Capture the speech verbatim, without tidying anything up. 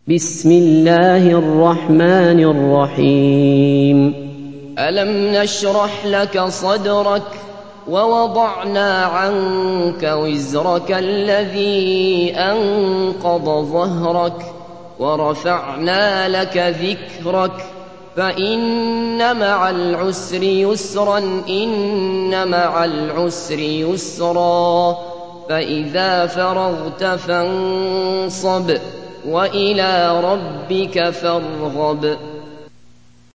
بسم الله الرحمن الرحيم ألم نشرح لك صدرك ووضعنا عنك وزرك الذي أنقض ظهرك ورفعنا لك ذكرك فإن مع العسر يسرا إن مع العسر يسرا فإذا فرغت فانصب وإلى ربك فارغب.